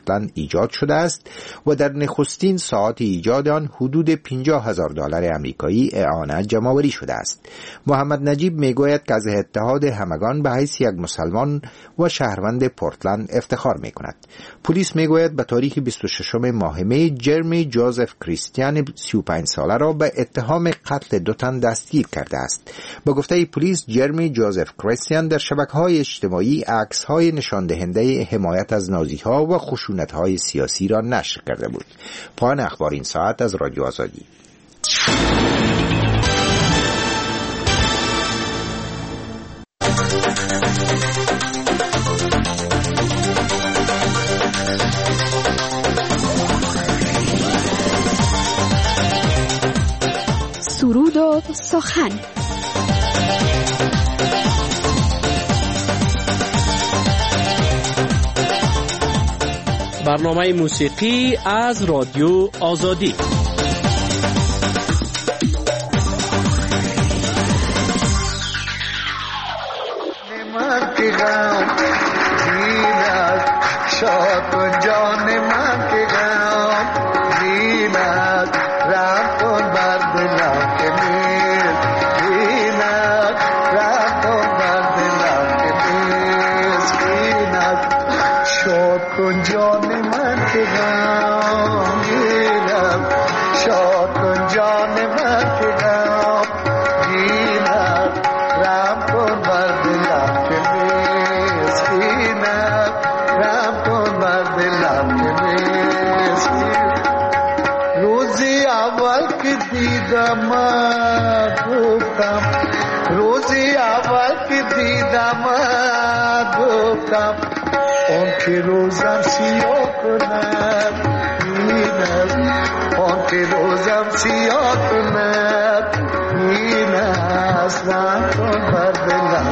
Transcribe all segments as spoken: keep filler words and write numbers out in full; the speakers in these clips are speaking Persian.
پورتلند ایجاد شده است و در نخستین ساعات ایجاد آن حدود پنجاه هزار دلار آمریکایی اعانه جمع‌آوری شده است. محمد نجیب میگوید که از اتحاد همگان به حیث یک مسلمان و شهروند پورتلند افتخار میکند. پلیس میگوید به تاریخ بیست و ششم ماه می جرمی جوزف کریستیان سی و پنج ساله را به اتهام قتل دو تن دستگیر کرده است. به گفته پلیس جرمی جوزف کریستیان در شبکه‌های اجتماعی عکس‌های نشان دهنده حمایت از نازی‌ها و خشونت‌های سیاسی را نشر کرده بود. پایان اخبار این ساعت از رادیو آزادی. سرود و سخن. برنامه موسیقی از رادیو آزادی. روزی اول که دیدم گفتم اون که روزم سیاه کند این اون که روزم سیاه کند این است رم کن بر دلم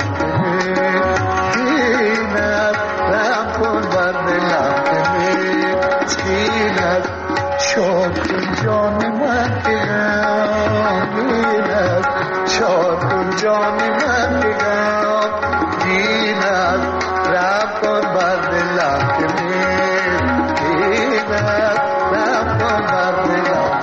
این است رم کن بر دلم این است شاد کن جان من که این است شاد کن جان من که این است رم کن بر دلم که این است رم کن بر دلم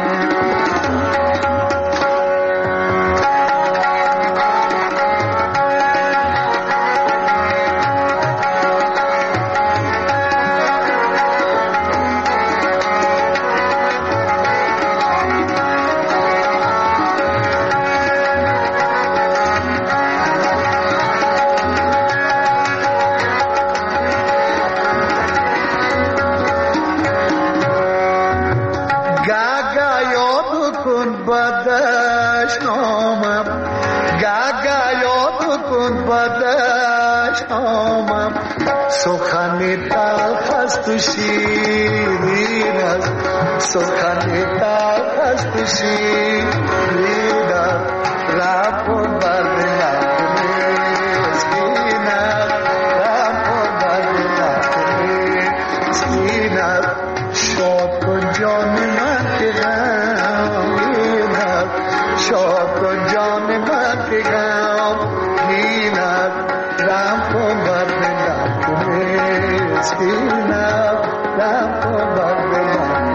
سخن تلخ است و شیرین است سخن تلخ است و شیرین است رم کن بر دلم مسکین است رم کن بر دلم مسکین است شاد کن جان من که غمگین است شاد کن جان من که غمگین است رم کن بر دلم مسکین است رم کن بر دلم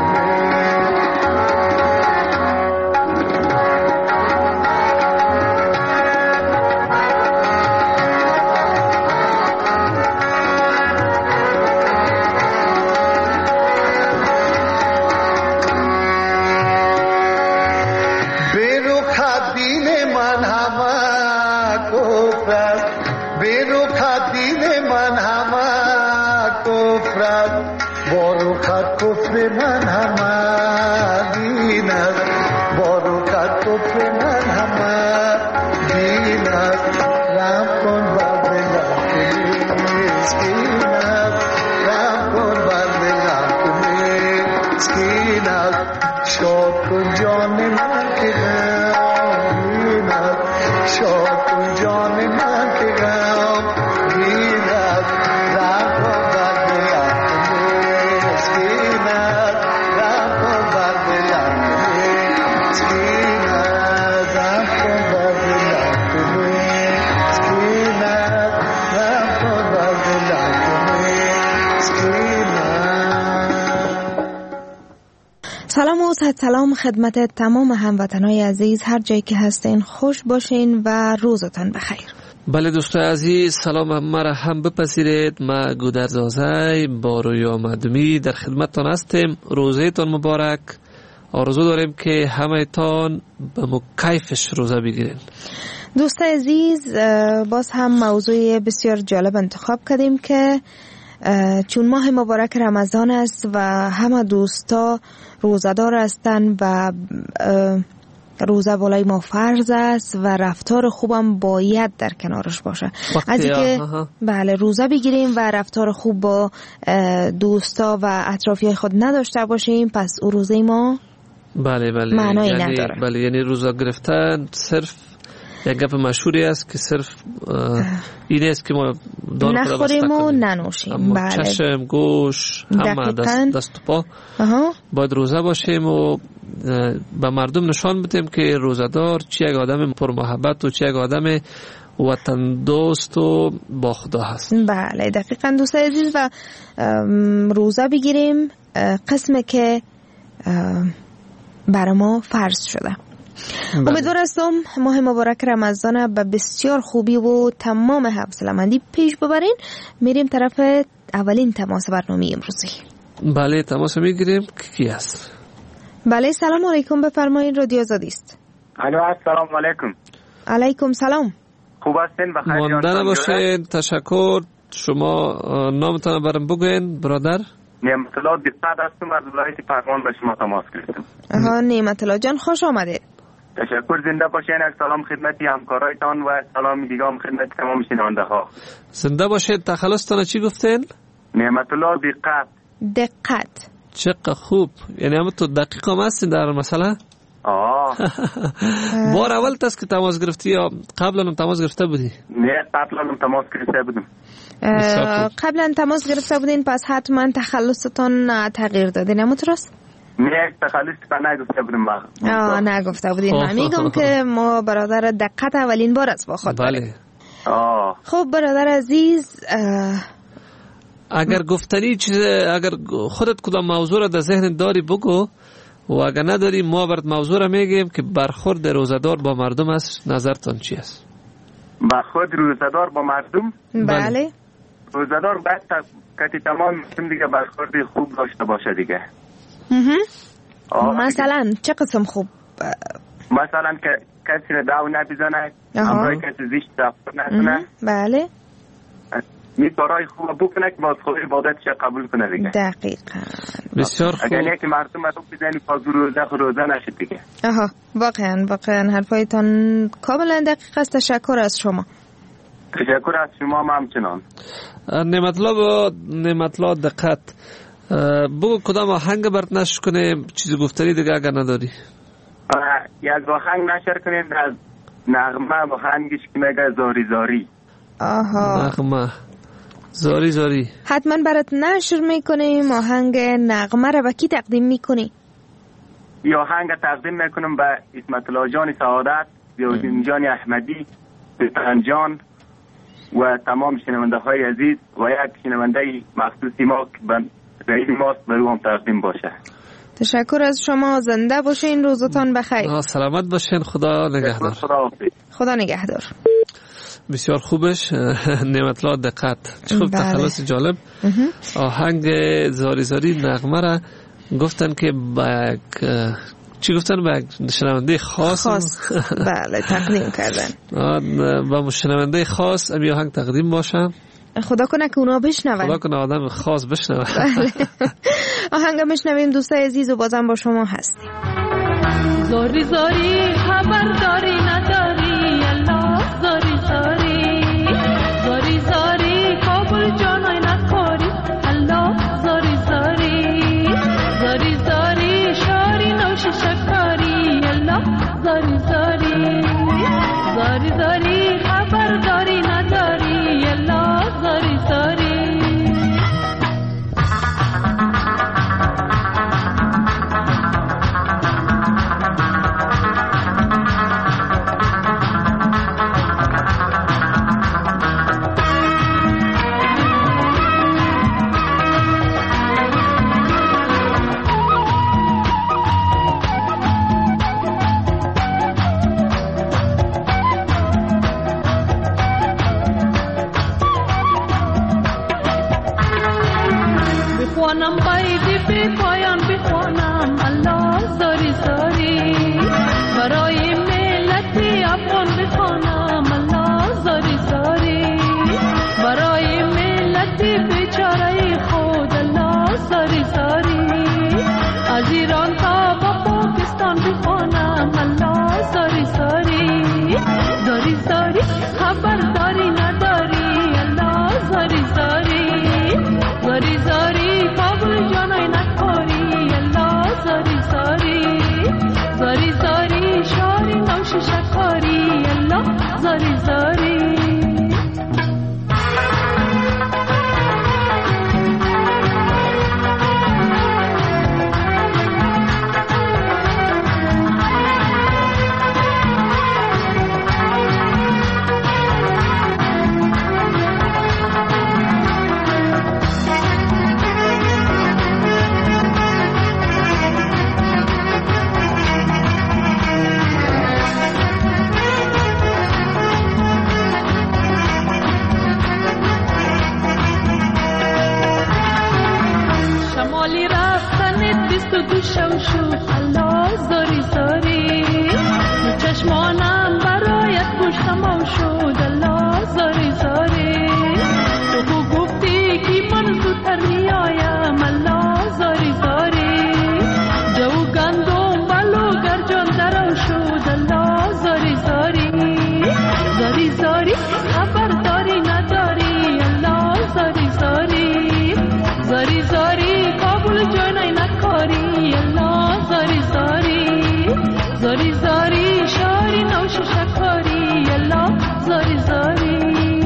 کفر من همه دین است بارکت کفر من همه دین است رم کن بر دلم که مسکین است رم کن بر دلم که مسکین است شاد کن جان من که غمگین است شاد کن جان من که غمگین است رم کن بر دلم Skin سلام و صد سلام خدمت تمام هموطنای عزیز، هر جایی که هستین خوش باشین و روزتان بخیر. بله دوستان عزیز، سلام مرا هم بپذیرید. ما گودرزازی با روی آمدمی در خدمتتان هستیم. روزتان مبارک. آرزو داریم که همه تان به مکیفش روزه بگیرین. دوست عزیز، باز هم موضوع بسیار جالب انتخاب کردیم که چون ماه مبارک رمضان است و همه دوستا روزدار هستند و روزه بالای ما فرض است و رفتار خوبم باید در کنارش باشه. از اینکه بله روزه بگیریم و رفتار خوب با دوستا و اطرافیای خود نداشته باشیم، پس او روزه ما بله بله معنایی یعنی نداره. بله یعنی روزه گرفتن صرف یک گپ مشهوری است که صرف این است که ما دان خدا بسته نخوریم و کنیم، ننوشیم. اما بله. چشم، گوش، همه دست, دست و پا اها. باید روزه باشیم و به مردم نشان بدیم که روزدار چی یک آدم پرمحبت و چی یک آدم وطن دوست و با خدا هست. بله دقیقاً دوست عزیز، و روزه بگیریم قسمه که برای ما فرض شده. بله. امیدوار هستم ماه مبارک رمضان به بسیار خوبی و تمام حوصله‌مندی پیش ببرین. میریم طرف اولین تماس برنامه امروزی. بله تماس میگیریم. کی هست؟ بله سلام علیکم، بفرمایید، رادیو آزادی است. الو السلام علیکم. علیکم سلام. خوب هستین؟ بخیر مانده نباشین. تشکر. شما نامتان برام بگوین برادر. نعمت الله دقت هستم از ولایت پروان به شما تماس گرفتم. آها نعمت الله جان خوش آمدید. تشکر، زنده باشین. یک سلام خدمت همکارایتان و سلام دیگه هم خدمت تمام شنونده ها. زنده باشید. تخلصتان چی گفتین؟ نعمت الله دقت. دقت. چقدر خوب. یعنی هم تو دقیق هم هستین در مسئله؟ آه. بار اول تست که تماس گرفتی یا قبلا هم تماس گرفته بودی؟ نه قبلا هم تماس گرفته بودم. قبلا تماس گرفته بودین، پس حتما تخلصتان تغییر دادین، اما درست؟ نه تخلص تا نگفته بودم. آه نگفته بودین. من میگم که ما برادر دقت اولین بار است با خود. بله. آه. خب برادر عزیز، اگر گفتنی چیز، اگر خودت کدام موضوع را در ذهن داری بگو، و اگر نداری ما برات موضوع را میگیم که برخورد روزدار با مردم است. نظرتان چی است؟ برخورد روزدار با مردم؟ بله. روزدار باید که تمام مردم دیگه برخورد خوب داشته باشه دیگه. مثلا چه قسم خوب؟ مثلا که کسی را داو نبزنه، همراه کسی زیشت رفتار نکنه. بله. می کارهای خوب بکنه که باز خود عبادتش قبول کنه دیگه. دقیقاً. بسیار خوب. اگر نه که مردم رو بزنی پاز روزه روزه نشد دیگه. آها واقعا واقعا حرفایتان کاملا دقیق است. تشکر از شما. تشکر از شما هم همچنان. نعمت الله با نعمت الله دقت بگو کدام آهنگ برات نشر کنیم، چیزی گفتنی دیگه اگر نداری؟ یک آهنگ نشر کنیم از نغمه آهنگش که میگه زاری زاری. آها نغمه زاری زاری حتما برات نشر میکنیم. آهنگ نغمه را به کی تقدیم میکنی؟ یا آهنگ تقدیم میکنم به اسمت الله جان سعادت، بیودین جان احمدی، پسران جان و تمام شنونده های عزیز و یک شنونده مخصوصی ما که به رئیس ماست به رو هم تقدیم باشه. تشکر از شما. زنده باشین، روزتان بخیر. سلامت باشین. خدا نگهدار. خدا خدا نگهدار. بسیار خوبش. نعمت الله دقت. چه خوب. تخلص جالب. آهنگ زاری زاری نغمه را گفتن که با چی گفتن با شنونده خاص خاص بله تقدیم کردن. با شنونده خاص امی آهنگ تقدیم باشه. خدا کنه که اونا بشنون. خدا کنه آدم خاص بشنون. بله. آهنگ بشنویم دوستای عزیز و بازم با شما هستیم. زاری زاری خبر داری نداری الله زاری زاری زاری زاری کابل جانای نکاری الله زاری زاری زاری زاری شاری نوش شکاری الله زاری زاری زاری زاری خبر داری نداری الله زاری زاری توانم قیدی بی پایان بخوانم الله زاری زاری برای ملت افغان بخوانم الله زاری زاری برای ملت بیچاره خود الله زاری زاری از ایران تا با پاکستان بخوانم الله زاری زاری زاری زاری خبرداری نداری الله زاری زاری زاری زاری کابل جانای نکاری الله زاری زاری زاری زاری شاری نوش شکاری الله زاری زاری شو شو الله زاری زاری چشمانم برایت گوشتم شد الله زاری زاری تو گفتی که من زودتر میایم الله زاری زاری جو گندم بلو گرجان درو شد الله زاری زاری زاری زاری خبرداری نداری الله زاری زاری زاری زاری کابل جانای نکاری الله زاری زاری زاری زاری شاری نوش شکاری الله زاری زاری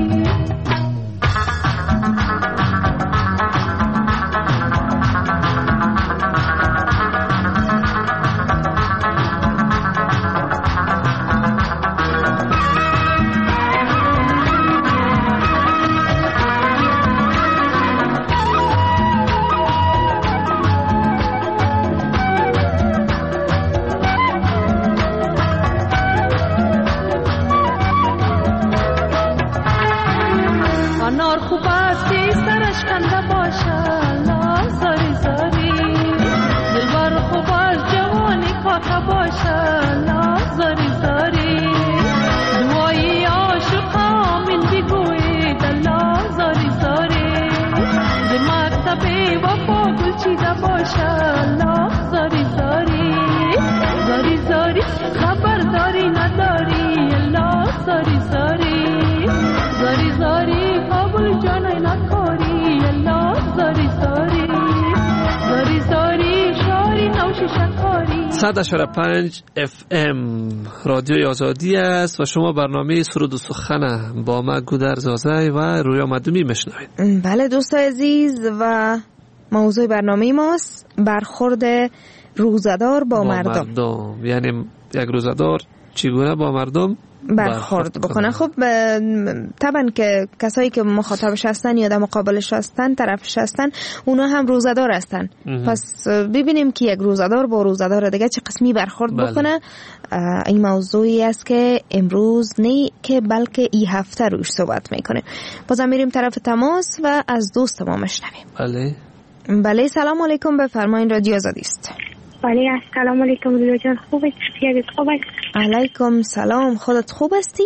صد و پنج اف ام رادیوی آزادی است و شما برنامه سرود و سخن با من گودر زازای و رویا مدومی میشنوید. بله دوست عزیز و موضوع برنامه ماست برخورد روزدار با, با مردم. مردم یعنی یک روزدار چگونه با مردم برخورد بکنه. خب طبعا که کسایی که مخاطبش هستن یا در مقابلش هستن طرفش هستن اونا هم روزدار هستن. پس ببینیم که یک روزدار با روزدار دیگه چه قسمی برخورد بله. بکنه. این موضوعی است که امروز نه که بلکه این هفته روش صحبت میکنه. بازم میریم طرف تماس و از دوست ما مشنویم. بله بله سلام علیکم بفرمایید رادیو آزادی است. بله سلام علیکم رویا جان خوب هستی؟ خوب است. علیکم سلام خودت خوب هستی؟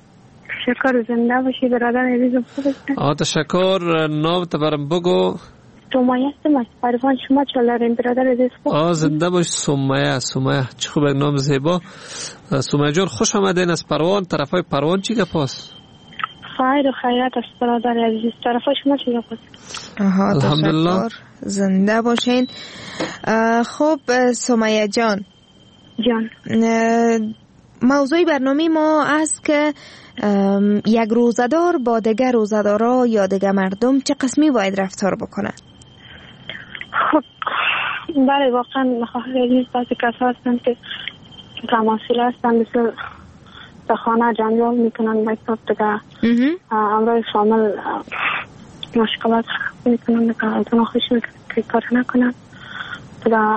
شکر زنده باشی برادر عزیزم خوب هستی؟ آه تشکر نام تبرم بگو. سمیه هستم از پروان شما چلارین برادر عزیز خوب. آه زنده باش سمیه سمیه چه خوب نام زیبا. سمیه جان خوش آمدین از پروان. طرفای پروان چی گپاست؟ خیر و خیرات است برادر عزیز. طرفای شما چی گپاست؟ آها الحمدلله زنده باشین. خب سمیه جان جان موضوع برنامه ما است که یک روزدار با دیگر روزدارا یا دیگر مردم چه قسمی باید رفتار بکنه؟ خب بله واقعا خواهر بعضی کسا هستن که تماثیل هستن مثل در خانه جنجال میکنن باید دیگر امروی شامل مشکلات میکنن که اتنا خوش میکنن که کار نکنن دیگر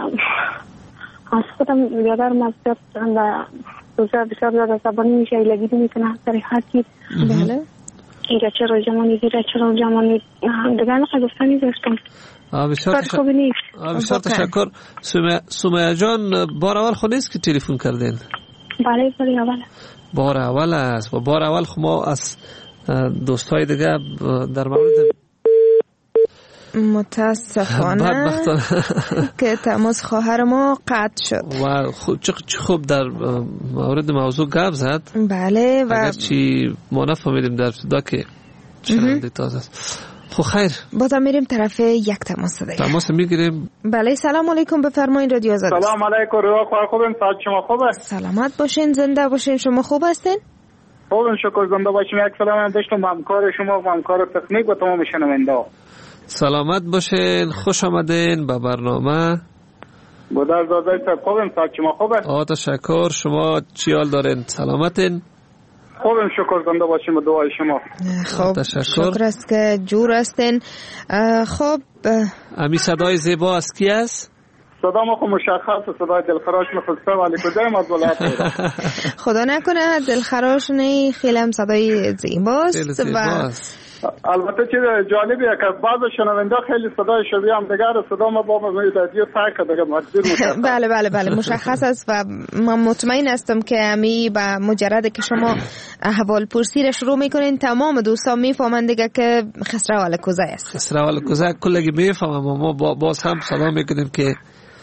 از خودم بیادرم از زیاد و روزه بسیار زیاد عصبانی میشه ایلگیدی میکنه در هر چیز. بله اینجا چرا جمانی دیره چرا جمانی دیگه نخواه گفتنی داشتم. بسیار بسیار تشکر. سمیه جان بار اول خود نیست که تلفن کردین؟ بله بار اول بار اول است و بار اول خب ما از دوستای دیگه در مورد متاسفانه که تماس خواهر ما قطع شد و چه خوب در مورد موضوع گپ زد. بله و اگرچه ما نفهمیدیم در ابتدا که شنونده تازه است. خب خیر بازم میریم طرف یک تماس دیگه. تماس میگیریم. بله سلام علیکم بفرمایید رادیو آزادی. سلام علیکم روح خواه خوبیم ساعت شما خوبه؟ سلامت باشین زنده باشین. شما خوب هستین؟ خوبیم شکر زنده باشیم. یک سلام هم داشتم به همکار شما و همکار تکنیک و تمام شنونده. سلامت باشین خوش آمدین به برنامه. گودر زاده صاحب خوبیم ساعت شما خوبه؟ آه تشکر. شما چی حال دارین؟ سلامتین؟ خوبیم شکر زنده باشیم و دعای شما. خب شکر است که جور هستین. خب امی صدای زیبا از کی است؟ صدا ما خب مشخص صدای دلخراش مخصوصه ولی کجایم از ولایت خدا نکنه دلخراش نه خیلی هم صدای زیباست و البته چیز جالبیه که بعض شنونده خیلی صدای شبیه هم دیگر صدا ما با مدادیو سعی کرده مشخص. بله بله بله مشخص است و من مطمئن هستم که امی با مجرد که شما احوال پرسی را شروع میکنین تمام دوستان میفهمند دیگه که خسرو الکوزه است. خسرو الکوزه کلگی میفهمم و ما باز هم صدا میکنیم که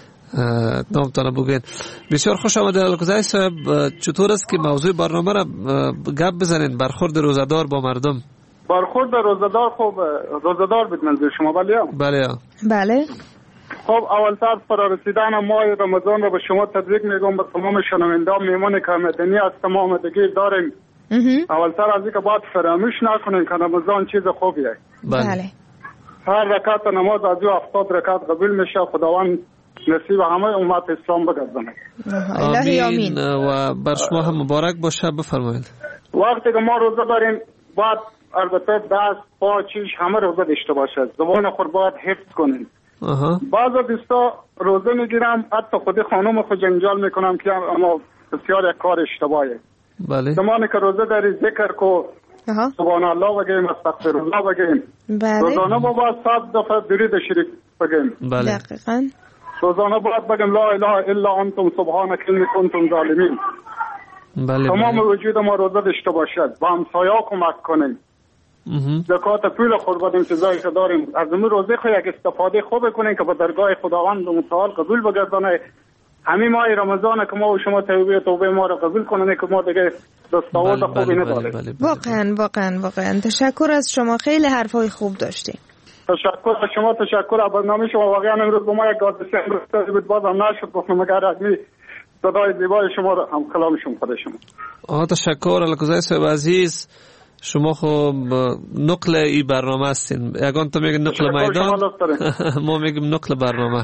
نامتان بگین. بسیار خوش آمده الکوزه صاحب. چطور است که موضوع برنامه را گپ بزنین؟ برخورد روزدار با مردم. برخورد روزدار خوب روزدار بود منظور شما بله بله بله. خب اولتر فرا رسیدن ماه رمضان را به شما تبریک میگم به تمام شنونده میمون کامدنی از تمام دیگه داریم. اولتر از اینکه باید فراموش نکنین که رمضان چیز خوبیه. بله. هر رکعت نماز از او هفتاد رکعت قبول میشه. خداوند نصیب همه امت اسلام بگردونه. الهی آمین. و بر شما هم مبارک باشه. بفرمایید. وقتی که ما روزه داریم باید البته دست پا چیش همه روزه داشته باشه. زبان خود باید حفظ کنیم. بعض دوستا روزه میگیرم حتی خودی خانم خود جنجال میکنم که اما بسیار یک کار اشتباهه. بله. زمانی که روزه داری ذکر کو سبحان الله بگیم استغفر الله بگیم. بله. روزانه با باید صد دفعه درود شریف بگیم. بله. دقیقاً. روزانه باید بگیم لا اله الا انتم سبحانک انی کنتم ظالمین. بله. تمام وجود ما روزه داشته باشد و همسایا کمک کنیم. زکات پول خود بدیم چیزایی که داریم از اون روزه خو یک استفاده خوب کنیم که به درگاه خداوند متعال قبول بگردانه. همین ماه رمضان که ما و شما توبه توبه ما رو قبول کنه که ما دیگه دستاورد خوبی نداریم. واقعا واقعا واقعا تشکر از شما. خیلی حرفای خوب داشتیم. تشکر از شما. تشکر از برنامه شما. واقعا امروز با ما یک گازشی امروز بود بازم نشد گفتم مگر ادمی صدای زیبای شما رو هم کلامشون خود شما. آه تشکر الکوزه صاحب عزیز. شما خب نقل ای برنامه هستین. یگان تو میگن نقل میدان ما میگیم نقل برنامه.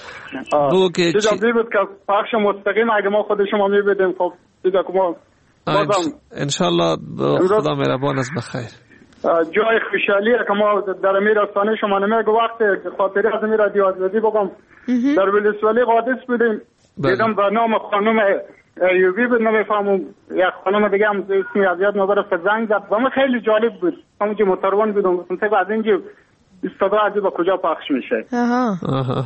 بو که چی جوابی بود که پخش مستقیم اگه ما خود شما میبدیم خب دیگه که ما بازم انشالله خدا مهربان است بخیر. جای خوشحالیه که ما در امیر رسانه شما نمیگه وقت خاطری از امیر رادیو آزادی بگم در ولسوالی قادس بودیم دیدم به نام خانم ایوبی بود نمیفهمم یک خانم دیگه هم اسمی از یاد نبرفت زنگ زد و من خیلی جالب بود همونجا متروان بودم گفتم از اینجا صدا از با کجا پخش میشه. آها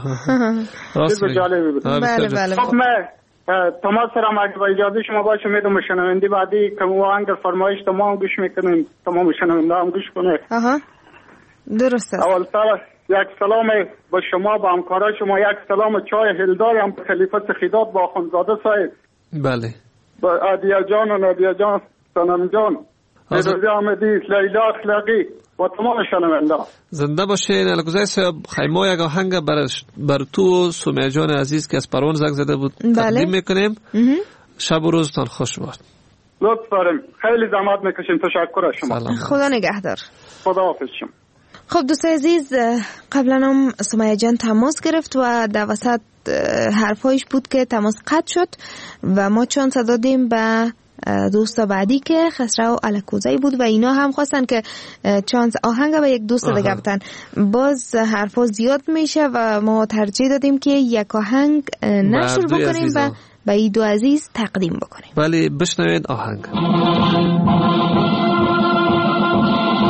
راست جالب بود. بله بله. خب من تماس را اگه با اجازه شما باشه میدم شنونده بعدی که ما انگر فرمایش تمام گوش میکنیم تمام شنونده هم گوش کنه. آها درست است. اول سر یک سلام با شما با همکارای شما یک سلام چای هلدار هم به خلیفه سخیدات با خانزاده صاحب. بله. با عادیه جان و نادیه جان سنم جان رضی احمدی لیلا اخلاقی و تمام شنونده زنده باشین. الکوزه صاحب خیمه یک آهنگ بر بر تو سمیه جان عزیز که از پروان زنگ زده بود تقدیم میکنیم. شب و روزتان خوش باد. لطف داریم. خیلی زحمت میکشیم. تشکر از شما. خدا نگهدار. خدا حافظ شما. خب دوست عزیز قبلا هم سمیه جان تماس گرفت و در وسط حرفایش بود که تماس قطع شد و ما چانس دادیم به دوست بعدی که خسرو الکوزی بود و اینا هم خواستن که چانس آهنگ به یک دوست دیگه بدن. باز حرفا زیاد میشه و ما ترجیح دادیم که یک آهنگ نشر بکنیم و به این دو عزیز تقدیم بکنیم. ولی بشنوید آهنگ.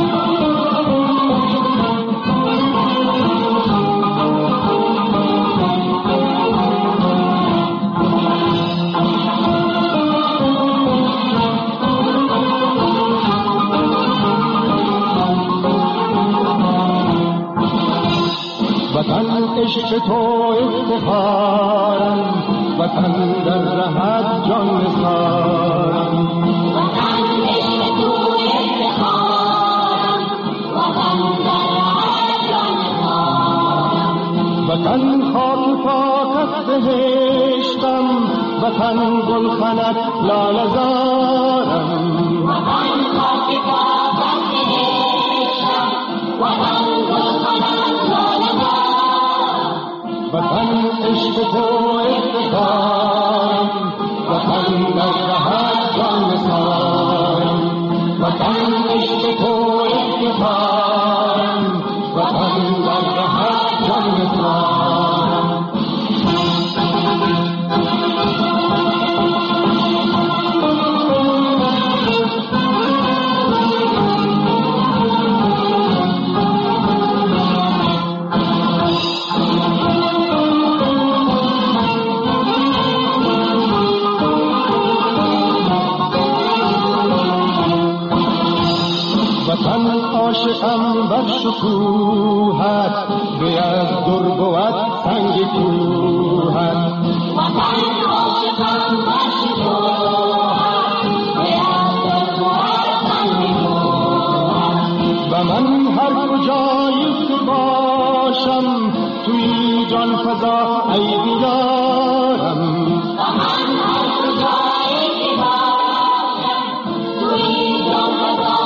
عشق تو افتخارم، وطن در رهت جان نثارم. وطن عشق تو افتخارم، وطن در رهت جان نثارم. وطن خاک پاک است بهشتم، وطن گلخنت لاله زارم. وطن خاک پاک است بهشتم، وطن گلخنت لاله زارم. وطن عشق تو افتخارم، وطن در رهت جان نثارم. وطن عشق تو افتخارم، وطن در رهت جان نثارم. وطن عاشقم بر شکوهت، به از در بود سنگ کوهت. وطن عاشقم بر شکوهت، به از در بود سنگ کوهت. و من هر کجایی که باشم، توی جان فضا ای دیارم. و من هر کجایی که باشم، توی جان فضا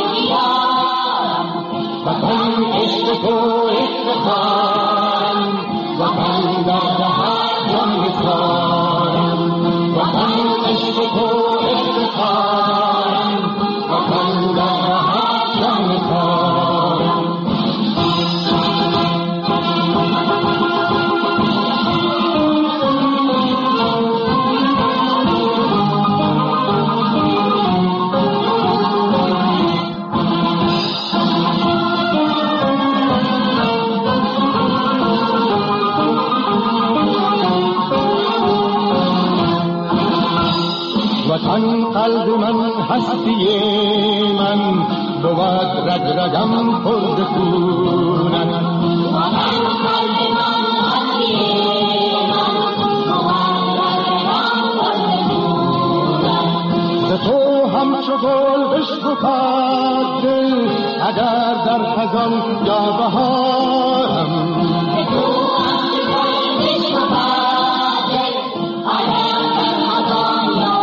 وطن عشق تو افتخارم، وطن در رهت جان نثارم. وطن عشق تو افتخارم، وطن در رهت جان نثارم. وطن قلب من هستی من، بود رگ رگم خورد خونت. وطن قلب من هستی من، بود رگ رگم خورد خونت. ز تو همچو گل بشکفد دل، اگر در خزان یا بهارم. ز تو همچو گل بشکفد دل، اگر در خزان یا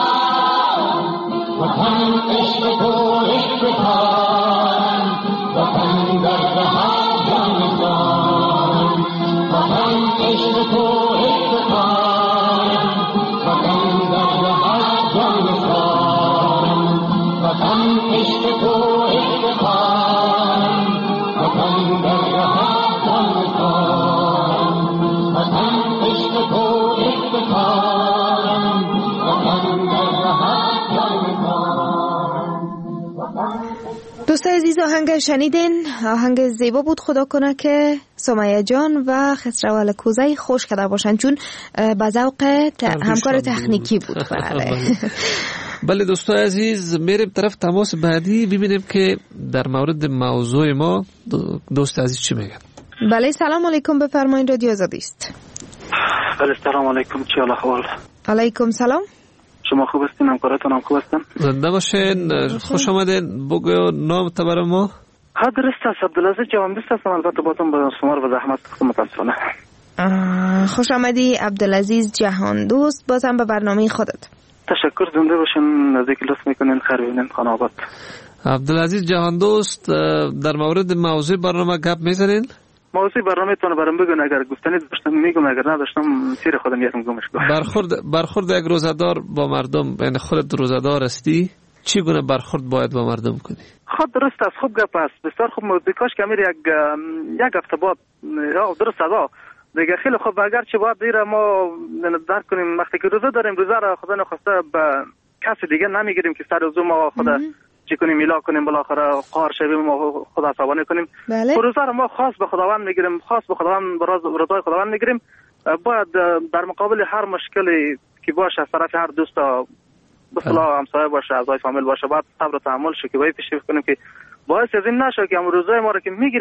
وطن عشق تو افتخارم، وطن در رهت جان نثارم. وطن عشق تو افتخارم، وطن در رهت جان نثارم. وطن عشق تو افتخارم، وطن در رهت جان نثارم. وطن عشق تو افتخارم، وطن در رهت جان نثارم. دوستان عزیز، آهنگ شنیدین، آهنگ زیبا بود. خدا کنه که سمیه جان و خسرو الکوزی خوش کرده باشن، چون به ذوق همکار تکنیکی بود. بله دوستان عزیز، میریم طرف تماس بعدی ببینیم که در مورد موضوع ما دوست عزیز چی میگن. بله سلام علیکم، بفرمایید، رادیو آزادی است. بله سلام علیکم، چی حال احوال؟ علیکم سلام. شما خوب هستین؟ همکاراتون هم خوب هستن؟ زنده باشین، خوش آمدین. بگو نام تبر ما. ها درست است، عبدالعزیز جوان دوست هستم. البته باتون با شما و زحمت متاسفانه. خوش آمدی عبدالعزیز جهان دوست، بازم به برنامه خودت. تشکر، زنده باشین، نزدیک لطف میکنین، خیر ببینین، خانه آباد. عبدالعزیز جهان دوست، در مورد موضوع برنامه گپ میزنین؟ موضوع برنامه تون برام بگون، اگر گفتنی داشتم میگم، اگر نداشتم سیر خودم یکم گمش کنم. برخورد برخورد یک روزدار با مردم، یعنی خودت روزدار هستی، چی گونه برخورد باید با مردم کنی؟ خود درست است، خوب گپ است، بسیار خوب. بیکاش که امیر یک یک هفته بعد یا درست است دیگه، خیلی خوب. اگر چه باید دیره ما درک کنیم وقتی که روزه داریم، روزه را خدا نخواسته به کسی دیگه نمیگیریم که سر روزه ما خدا چی کنیم میلا کنیم، بالاخره قهر شویم و خدا عصبانی کنیم. بله. روزه را ما خاص به خداوند میگیریم، خاص به خداوند، براز رضای خداوند میگیریم. باید در مقابل هر مشکلی که باشه از طرف هر دوست به اصطلاح همسایه باشه، اعضای فامیل باشه، باید صبر و تحمل شو که باید پیش کنیم که باعث از این نشه که هم روزه ما رو که میگیریم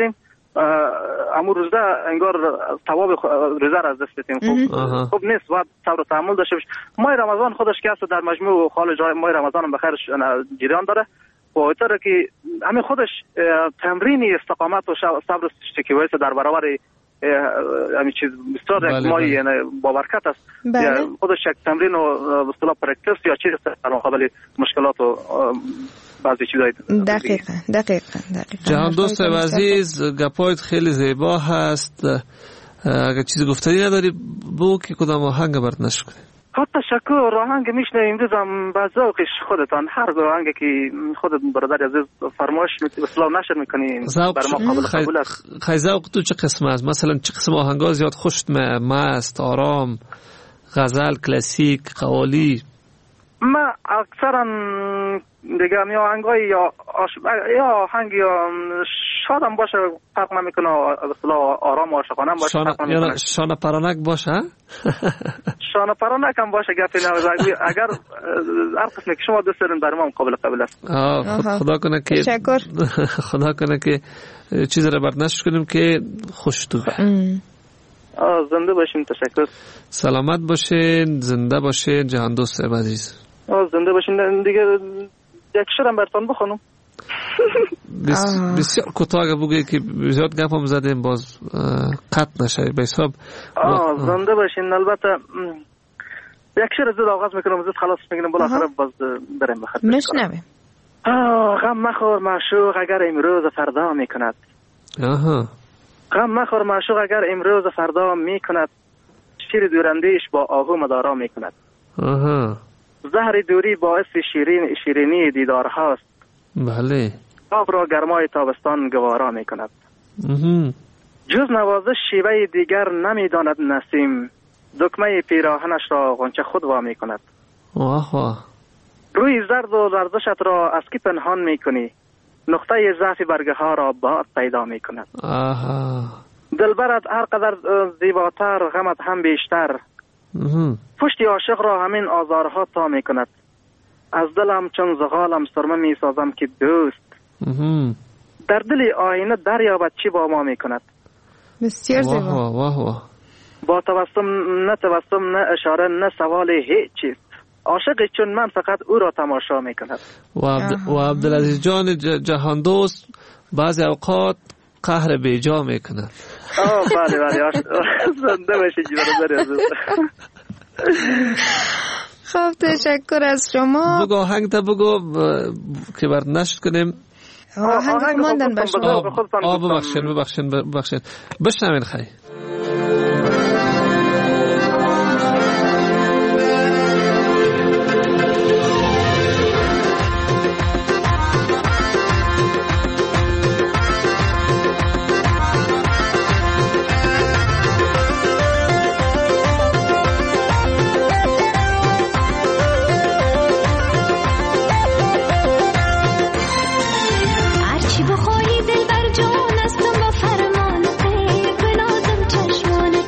امور روزه انگار ثواب روزه را از دست دادیم. خب خب نیست، باید صبر و تحمل داشته باشیم. ماه رمضان خودش که است در مجموع خال جای ماه رمضان هم بخیر جریان داره و طوری که همین خودش تمرین استقامت و صبر و شکیبایی در برابر همین چیز بسیار یک ماه یعنی با برکت است. خودش یک تمرین و به اصطلاح پرکتیس یا چیز در مقابل مشکلات و بعضی چیزای دقیقاً دقیقاً دقیقاً. جهان دوست عزیز، گپایت خیلی زیبا هست. اگر چیزی گفتنی نداری بگو که کدام آهنگ برات نشر کنیم. خود تشکر. آهنگ میشنویم امروزم به ذوقش خودتان، هر آهنگی که خود برادر عزیز فرمایش به اصطلاح نشر میکنیم بر ما قابل قبول است. خیلی ذوق تو چه قسم است؟ مثلا چه قسم آهنگا زیاد خوشت میاد؟ مست، آرام، غزل، کلاسیک، قوالی؟ ما اکثرا دیگه می آهنگای یا آش... یا آهنگ یا شادم باشه فرق نمیکنه، به اصطلاح آرام و عاشقانه باشه شانه... فرق نمیکنه. شانه پرانک باشه؟ شانه پرانک هم باشه گپی نه. اگر هر قسمی که شما دوست دارین برای ما قابل قبول است. خدا کنه که تشکر. خدا کنه که چیزی را برداشت کنیم که خوش تو آه زنده باشین. تشکر. سلامت باشین، زنده باشین جهان دوست عزیز. آه زنده باشین. دیگه یک شعرم براتون بخونم. بس بسیار کوتاه بگویی که زیاد گپم زدیم باز قطع نشه به حساب. آه زنده باشین. البته یک شعر زود آغاز میکنم زود خلاص میکنم بالاخره باز بریم بخاطر مشنویم. آه غم مخور معشوق اگر امروز فردا میکند. آها. غم مخور معشوق اگر امروز فردا میکند، شیر دوراندیش با آهو مدارا میکند. آها. زهر دوری باعث شیرین شیرینی دیدار هاست. بله. آب را گرمای تابستان گوارا میکند. جز نوازش شیوه دیگر نمیداند نسیم، دکمه پیراهنش را غنچه خود وا میکند. آها. روی زرد و لرزشت را از کی پنهان میکنی، نقطه ضعف برگه ها را باد پیدا می کند. آها. دلبرت هر قدر زیباتر غمت هم بیشتر، پشتی عاشق را همین آزارها تا می کند. از دلم چون زغالم سرمه می سازم که دوست، در دل آینه دریابد چی با ما می کند. بسیار زیبا. واه واه واه. با توسم نه توسم نه اشاره نه سوال هیچ چیز، عاشقی چون من فقط او را تماشا میکند. و, عبد... و عبدالعزیز جان جهان دوست بعضی اوقات قهر بیجا میکند. آه بله بله. زنده باشی برادر عزیز. خب تشکر از شما. بگو آهنگ تا بگو که بر نشد کنیم. آهنگ ماندن به شما. آه ببخشین ببخشین ببخشین بشنوین خیلی. هرچی بخواهی دل بر جان است و فرمان غیر بنازم چشمان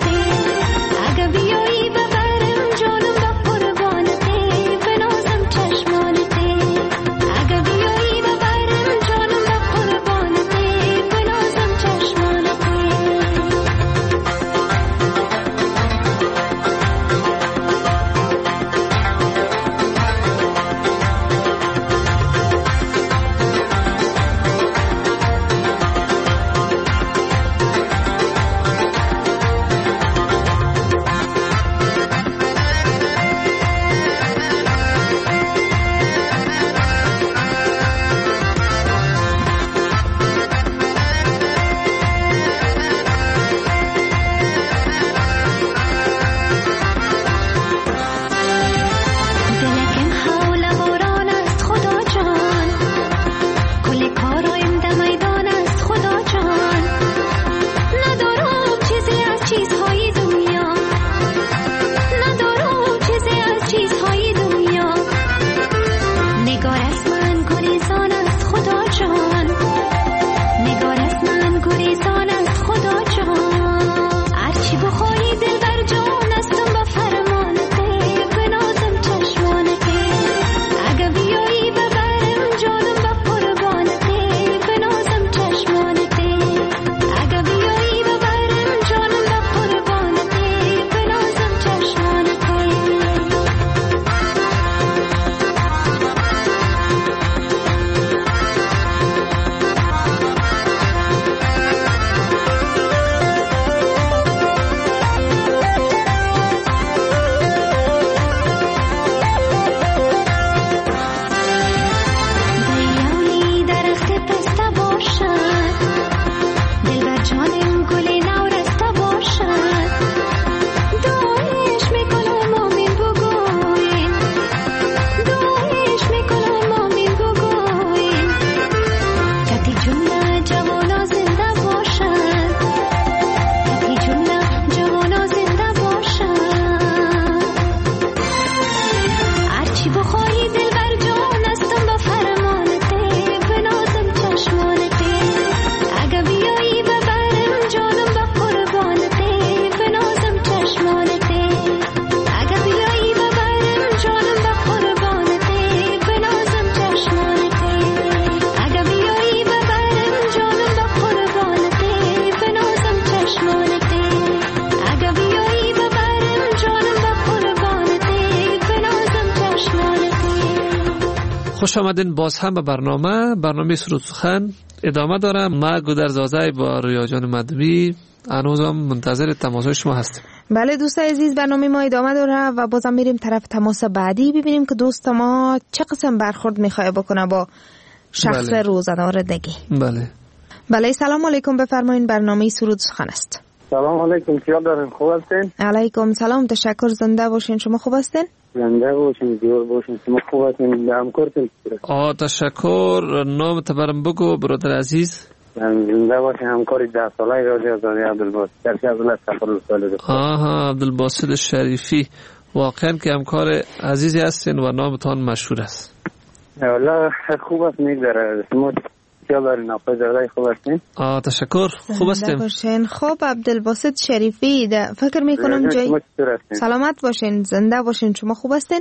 خوش آمدین باز هم به برنامه برنامه سرود سخن ادامه دارم. ما گودرزازه با رویا جان مدوی هنوزم منتظر تماس شما هستیم. بله دوست عزیز، برنامه ما ادامه داره و بازم میریم طرف تماس بعدی ببینیم که دوست ما چه قسم برخورد میخواد بکنه با شخص بله. روزدار دگی. بله بله سلام علیکم، بفرمایید برنامه سرود سخن است. سلام علیکم، کیا دارین؟ خوب هستین؟ علیکم سلام، تشکر، زنده باشین. شما خوب هستین؟ زنده باشین، دیور باشین. شما خوب هستین؟ همکارتون آه تشکر. نام تبرم بگو برادر عزیز. زنده باشین. همکاری ده ساله رادیو آزادی عبدالباسط شریفی عبدالله سفر ساله. آها عبدالباسط شریفی، واقعا که همکار عزیزی هستین و نامتان مشهور است. والله خوب است میگذره. شما کیا دارین؟ آقای زاده خوب هستین؟ آه تشکر، خوب هستیم. باشین. خب عبدالباسط شریفی ده فکر میکنم جای سلامت باشین، زنده باشین. شما خوب هستین؟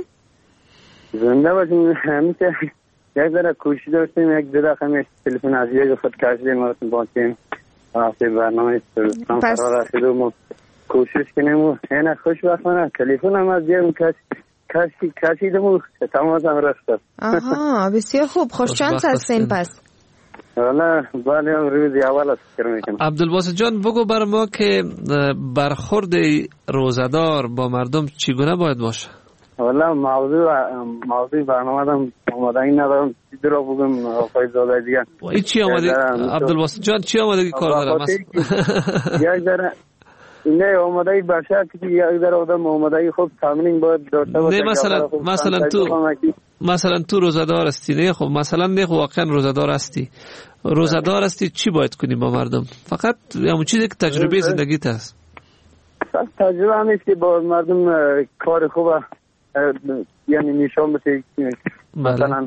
زنده باشین. همیشه یک ذره کوشش داشتیم، یک دو دقیقه میشه تلفن از یک خود کشیدیم و باشیم وقتی برنامه سرودان قرار رسید و ما کوشش کنیم و این خوشبختانه تلفن هم از یک کشی کشیدم و تماس هم رفت. آها بسیار خوب، خوش شانس هستین. پس والا بعد روز اول است فکر میکنم. عبدالباسط جان بگو بر ما که برخورد روزدار با مردم چگونه باید باشه؟ والا موضوع موضوع برنامه دارم آمادگی ندارم چیزی را بگم آقای زاده دیگه. این چی آمادگی عبدالباسط جان چی آمادگی کار دارم؟ یک ذره اینه آمادگی باشه که یک ذره آدم آمادگی خوب تمرین باید داشته باشه. نه مثلا مثلا تو مثلا تو روزدار هستی، نه خب مثلا نه واقعا روزدار هستی روزدار هستی چی باید کنی با مردم؟ فقط همون چیزی که تجربه زندگیت هست. تجربه هم نیست که با مردم کار خوبه یعنی نشان بده مثلا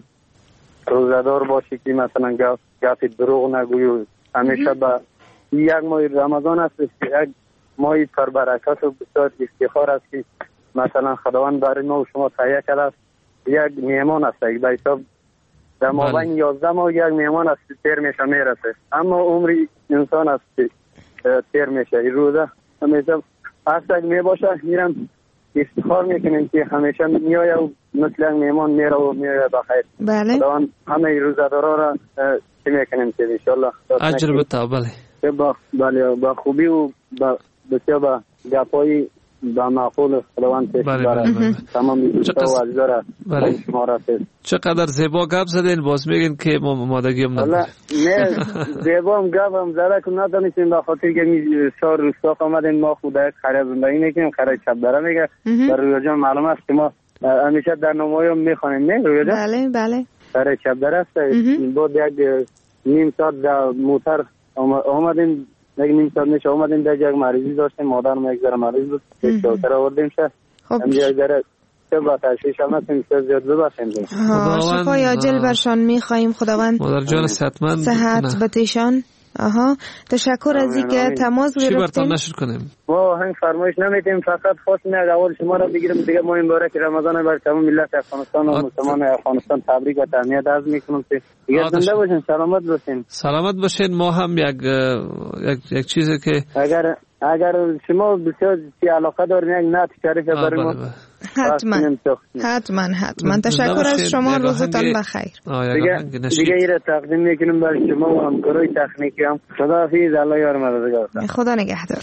روزدار باشی که مثلا گفت دروغ نگوی و همیشه با یک ماه رمضان است یک ماه پربرکت و بسیار افتخار است که مثلا خداوند برای ما و شما تهیه کرده است. یک میهمان است به حساب در مابین یازده ماه یک میهمان است تیر میشه میرسه، اما عمری انسان است تیر میشه. این روزه همیشه هستگ میباشه میرم افتخار میکنیم که همیشه میآید و مثل یک میهمان میره و میآید بخیر. بله خداوند همه روزدارا را چی میکنیم که انشالله اجر بتا. بله با بله با خوبی و با بسیار با گپایی با معقول خداوند پیش بره. تمام دوستا و عزیزا را شما را پیش. چقدر زیبا گپ زدین، باز میگین که ما آمادگیم نداریم. نه زیبا هم گپ هم زده که ندانستیم به خاطر که می شهر روستا آمدیم ما خود یک خرید زندگی میکنیم، خرید چپدره میگه. در رویا جان معلوم است که ما همیشه در نمایی هم میخوانیم. نه رویا جان؟ بله بله خرید چپدره است. بود یک نیم ساعت در موتر آمدیم، یک نیم ساعت میشه آمدیم در یک مریضی داشتیم، مادرم یک ذره مریض بود دکتر آوردیم شه. هم یک ذره چه با تشویش هم نتیم بسیار زیاد ببخشیم. شفای عاجل برشان میخواییم خداوند. مادر جان صحتمند صحت بتیشان. آها تشکر از اینکه تماس گرفتین. چی براتون نشر کنیم؟ ما هنگ فرمایش نمیدیم، فقط خواستیم یک اول شما را بگیریم دیگه ما این باره که رمضان بر تمام ملت افغانستان و مسلمان افغانستان تبریک و تهنیت عرض میکنم که دیگه زنده باشین، سلامت باشین. سلامت باشین. ما هم یک یک یک چیزی که اگر اگر شما بسیار علاقه دارین یک نعت شریف برای ما حتما حتما حتما. تشکر از شما، روزتان بخیر. دیگه دیگه ایره تقدیم میکنم برای شما و همکارای تکنیکی هم. خداحافظ، الله یار مددگار. خدا نگهدار.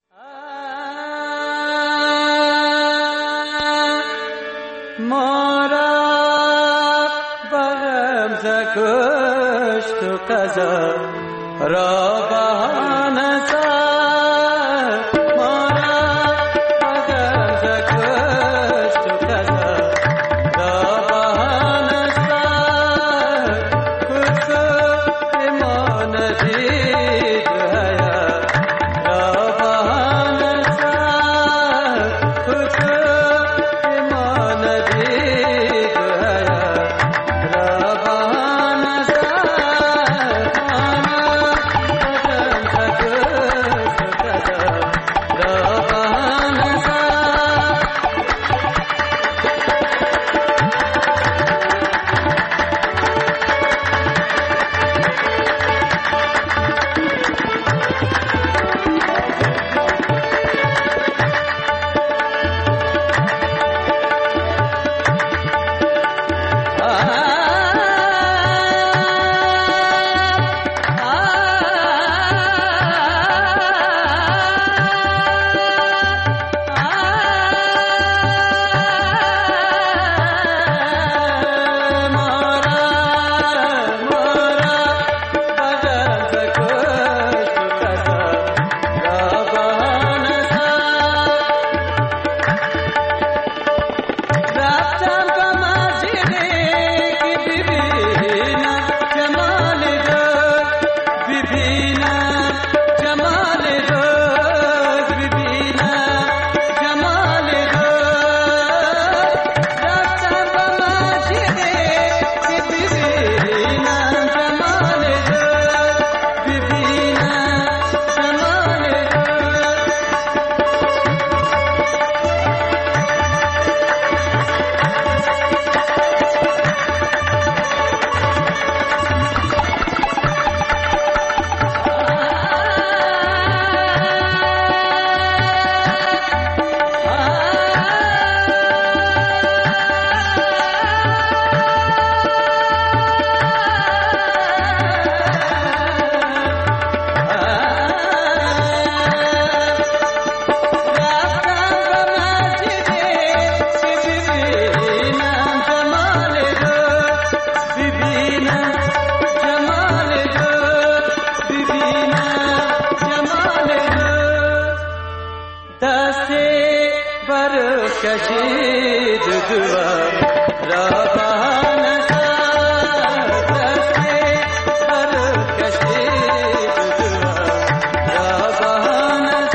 ما را بهم زکشت و قضا را بهانه برف کشید دوام را بهانه ساخت دسته برف کشید دوام را بهانه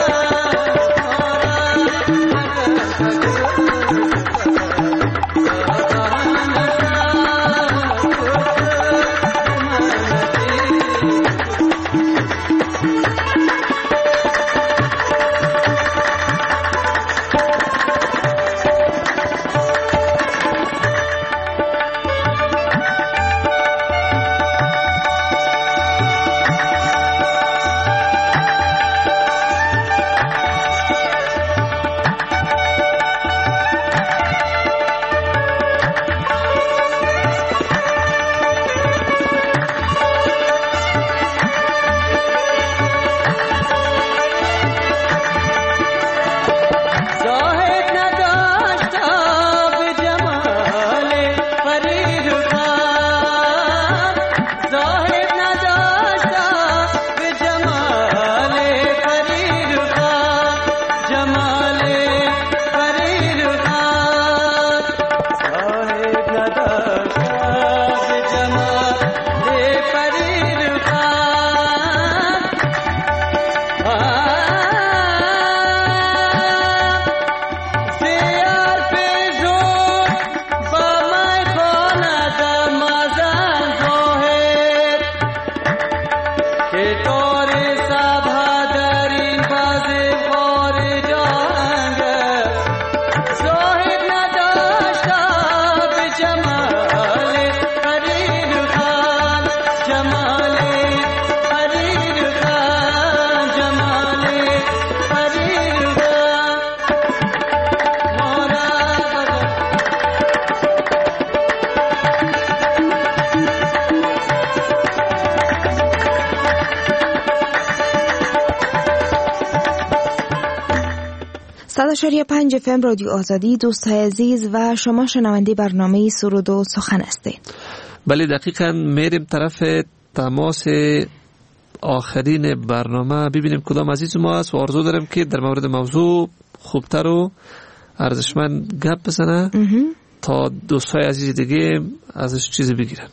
صد و شش پنج اف ام رادیو آزادی. دوستای عزیز و شما شنونده برنامه سرود و سخن هستید. بله دقیقاً میریم طرف تماس آخرین برنامه ببینیم کدام عزیز ما است و آرزو دارم که در مورد موضوع خوبتر و ارزشمند گپ بزنه تا دوستای عزیز دیگه ازش چیزی بگیرن.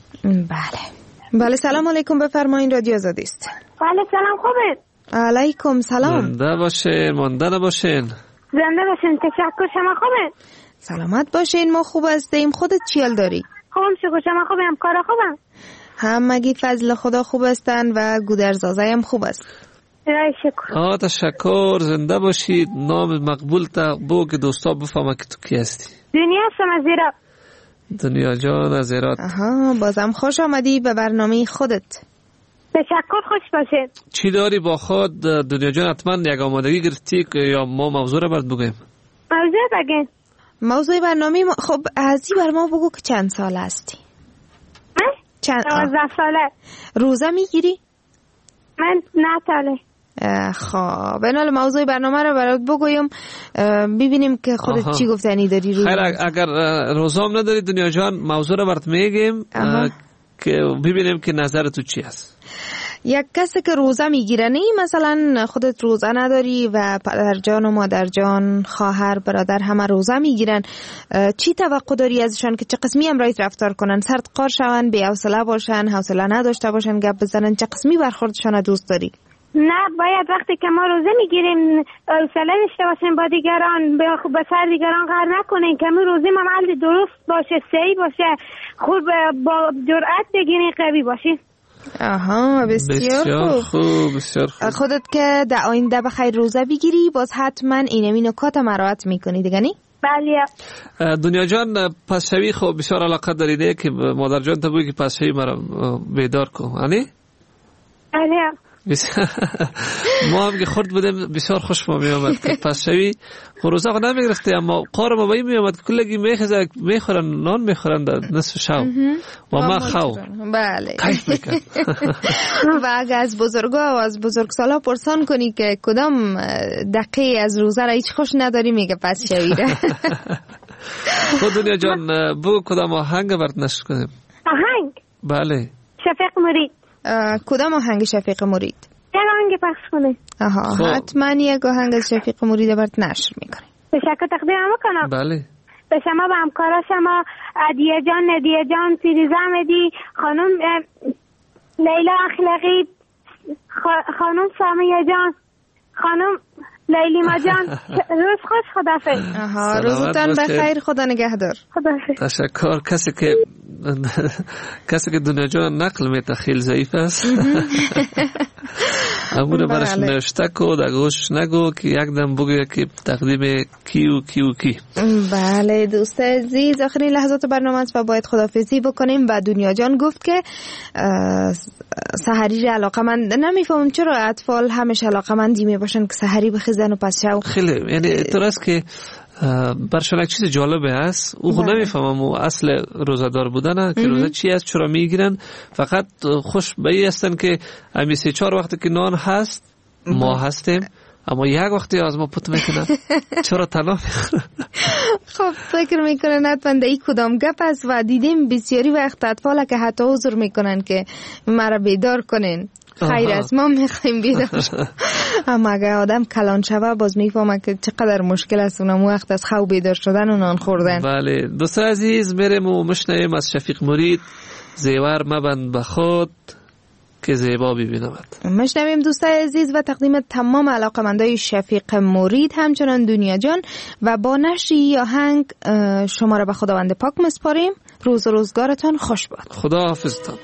بله بله سلام علیکم، بفرمایید رادیو آزادی است. بله سلام خوبه. علیکم سلام. زنده باشین مانده نباشین. زنده باشین. تشکر. شما خوبه؟ سلامت باشین. ما خوب هستیم. خودت چی حال داری؟ خوبم شکر. شما خوبه؟ همکارا خوبم؟ همگی فضل خدا خوب هستن و گودرزازه هم خوب است. شکر. آه تشکر. زنده باشید. نام مقبول تا بو که دوستا بفهمه که تو کی هستی. دنیا هستم از ایران. دنیا جان از ایران. آها بازم خوش آمدی به برنامه خودت. تشکر. خوش باشید. چی داری با خود دنیا جان؟ حتما یک آمادگی گرفتی که یا ما موضوع رو برات بگیم؟ موضوع بگین. موضوع برنامه ما... خب ازی بر ما بگو که چند سال هستی؟ من؟ چند دوازده ساله. روزه میگیری؟ من نه ساله. خب بنال موضوع برنامه رو برات بگویم ببینیم که خودت آها. چی گفتنی داری روزه؟ خیر اگر روزام نداری دنیا جان موضوع رو برات میگیم که ببینیم که نظر تو چی است. یک کسی که روزه میگیره نه مثلا خودت روزه نداری و پدر جان و مادر جان خواهر برادر همه روزه میگیرن، چی توقع داری ازشان که چه قسمی امرایت رفتار کنن؟ سرد قار شون، بی حوصله باشن، حوصله نداشته باشن، گپ بزنن؟ چه قسمی برخوردشان دوست داری؟ نه باید وقتی که ما روزه میگیریم حوصله داشته باشیم با دیگران، به سر دیگران قهر نکنیم که ما روزه عمل درست باشه، صحیح باشه، خوب با جرأت بگیریم، قوی باشیم. آها بسیار, بسیار خوب. خوب بسیار خوب. خودت که در آینده بخیر روزه بگیری باز حتما اینمی نکات مراعات میکنی دیگه نی؟ بله. دنیا جان پس شوی خوب بسیار علاقه داریده که مادر جان تا بگی پس شوی مرا بیدار کن انی؟ بله. ما هم که خورد بودیم بسیار خوش ما می آمد که پس شوی روزه خود نمیگرفته اما قار ما بایی می آمد کلگی میخزه میخورن نان میخورن در نصف شب و ما خو بله کیف میکن. و اگه از بزرگا و از بزرگسالا پرسان کنی که کدام دقیقه از روزه را هیچ خوش نداری میگه پس شوی را. خود دنیا جان بگو کدام آهنگ برد نشر کنیم؟ آهنگ؟ بله. شفیق مرید. کدام آهنگ شفیق مرید؟ یک آهنگ آهنگ پخش کنه. آها خب. حتما یک آهنگ از شفیق مرید برات نشر میکنیم. تشکر تقدیم میکنم. بله به شما و همکارا شما، عدیه جان، ندیه جان، فیروزه احمدی، خانم لیلا اخلاقی، خانم سامیه جان، خانم لیلیما جان، روز خوش، خدافظ. آها روزتان بخیر، خدا نگهدار. خدافظ. تشکر. کسی که کسی که دنیا جان نقل میته خیلی ضعیف است. امور برش نوشته کو در گوش نگو که یک دم بگوی که تقدیم کی و کی و کی. بله دوست عزیز، آخرین لحظات برنامه است و باید خدافظی بکنیم. و دنیا جان گفت که سحری علاقمند، نمیفهمم چرا اطفال همیشه علاقمندی می باشن که سحری بخیزن و پس شو. خیلی یعنی اینطور است که برشان یک چیز جالبه است. او خود نمیفهمم او اصل روزدار بودن که روزه چی است، چرا میگیرن. فقط خوش به این هستن که امی سه چهار وقتی که نان هست ما هستیم، اما یک وقتی از ما پت میکنن چرا تنها میخورن. خب فکر میکنن حتما ای کدام گپ است. و دیدیم بسیاری وقت اطفال که حتی عذر میکنن که مرا بیدار کنین، خیر از ما میخوایم بیدار. اما اگه آدم کلان شوه باز میفهمه که چقدر مشکل است اونم وقت از خواب بیدار شدن و نان خوردن. بله دوست عزیز، میریم و مشنویم از شفیق مرید زیور مبند به خود که زیبا ببینمت. مشنویم دوست عزیز و تقدیم تمام علاقمندای شفیق مرید همچنان دنیا جان و با نشری آهنگ شما را به خداوند پاک مسپاریم. روز و روزگارتان خوش باد. خدا حافظتان.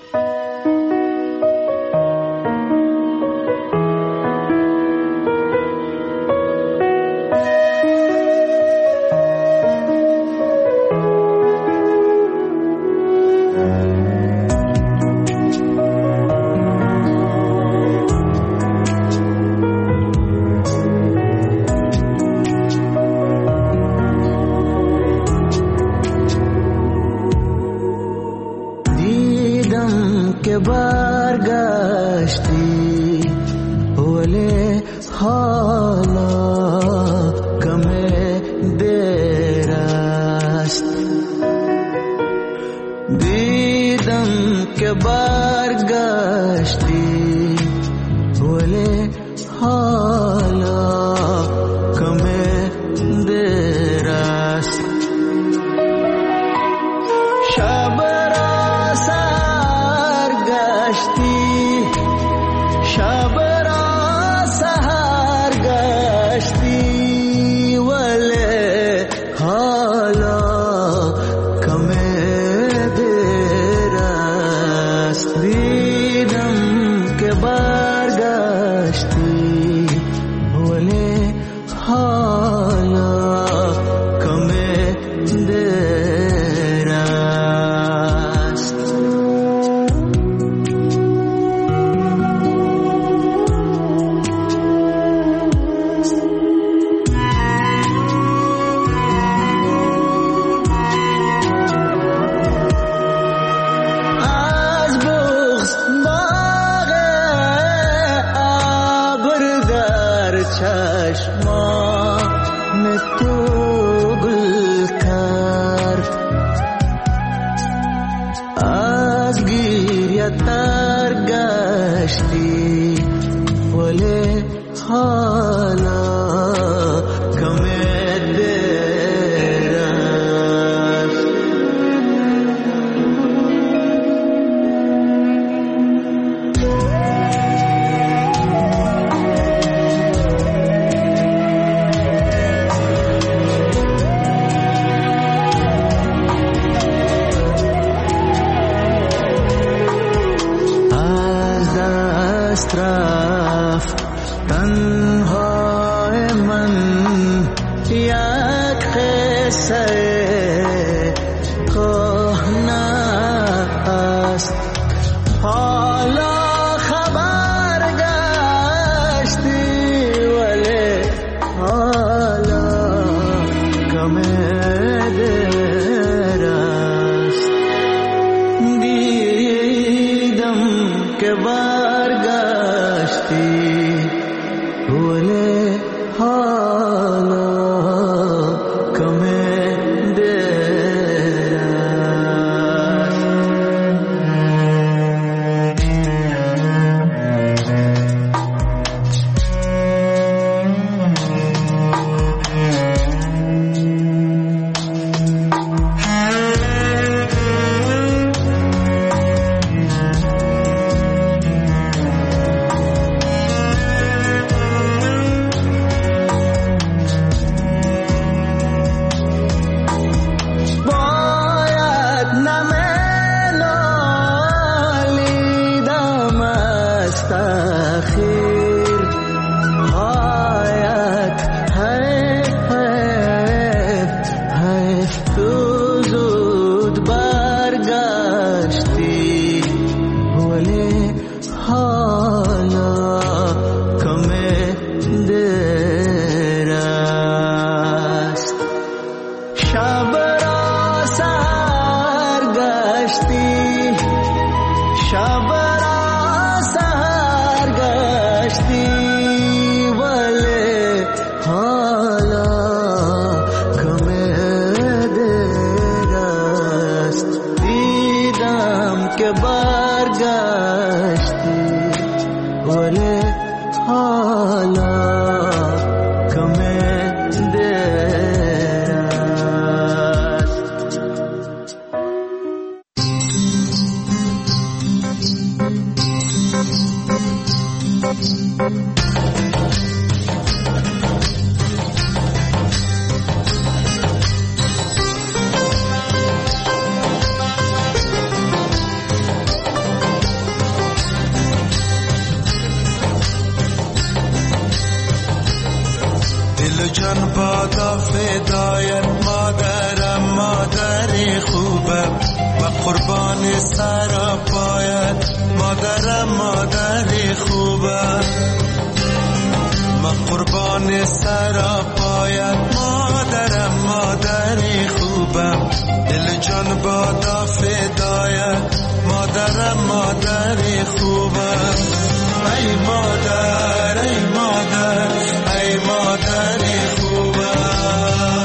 بادا فدایت مادرم مادر خوبم و قربان سر پایت مادرم مادر خوبم ما قربان سر پایت مادرم مادر خوبم دل جان بادا فدایت مادرم مادر خوبم ای مادر ای مادر ای مادر خوبم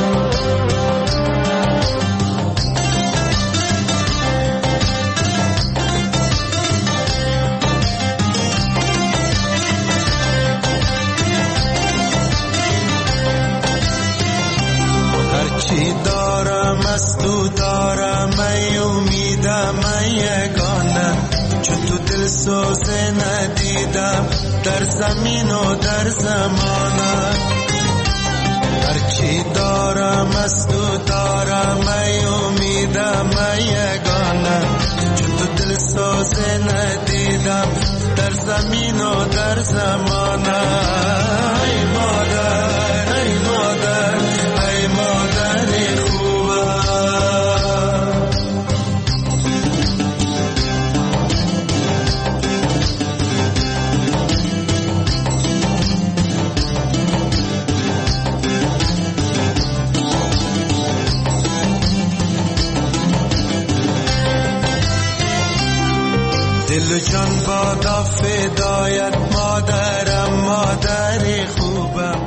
هرچی دارم از تو دارم ای امیدم ای یگانه چون تو دل سوزه ندیدم در زمین و در زمانه هرچی دارم از تو دارم ای امیدم ای یگانه چون تو دل سوزه ندیدم در زمین و در زمانه ای مادر ای مادر ای مادر خوبم دل جان بادا فدایت مادرم مادر خوبم